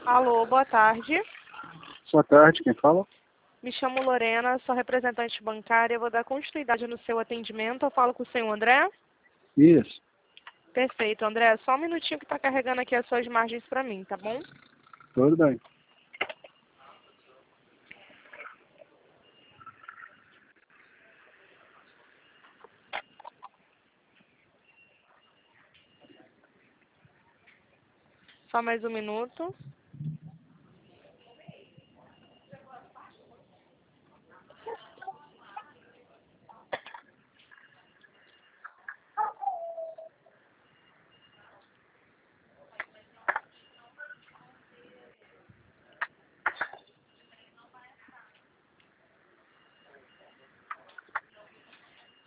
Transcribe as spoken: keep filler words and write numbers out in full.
Alô, boa tarde. Boa tarde, quem fala? Me chamo Lorena, sou representante bancária. Vou dar continuidade no seu atendimento. Eu falo com o senhor André? Isso. Perfeito, André. Só um minutinho que está carregando aqui as suas margens para mim, tá bom? Tudo bem. Só mais um minuto.